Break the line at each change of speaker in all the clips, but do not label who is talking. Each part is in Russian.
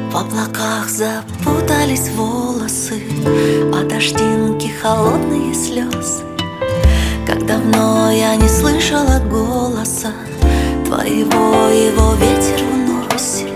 В облаках запутались волосы, а дождинки холодные слезы. Как давно я не слышала голоса твоего, его ветер уносит.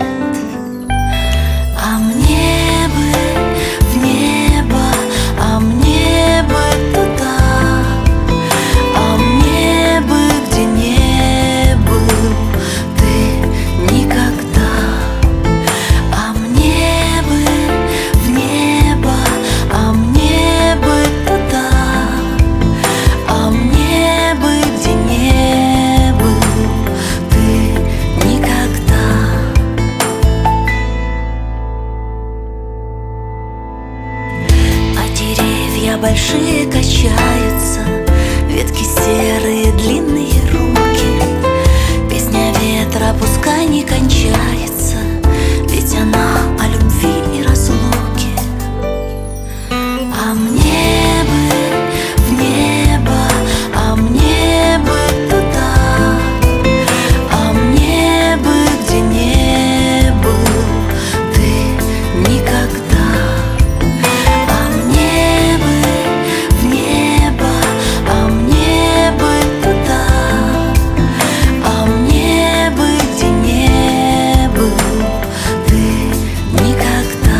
А мне бы в небо, а мне бы туда, а мне бы где не был ты никогда. А мне бы в небо, а мне бы туда, а мне бы где не был ты никогда. А деревья большие качаются, ветки серые, длинные руки. Песня ветра пускай не кончается, ведь она о любви и разлуке. А мне бы в небо, а мне бы туда, а мне бы где не был ты никогда. А мне бы в небо, а мне бы туда, а мне бы где не был ты никогда.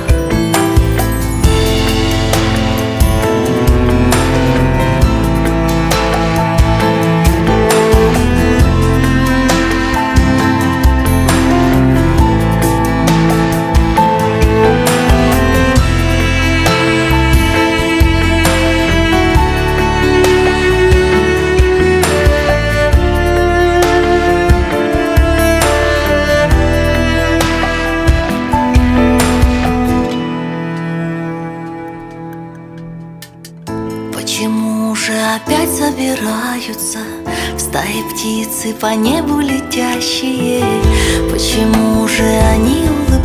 Почему же опять собираются в стаи птицы по небу летящие? Почему же они улыбаются?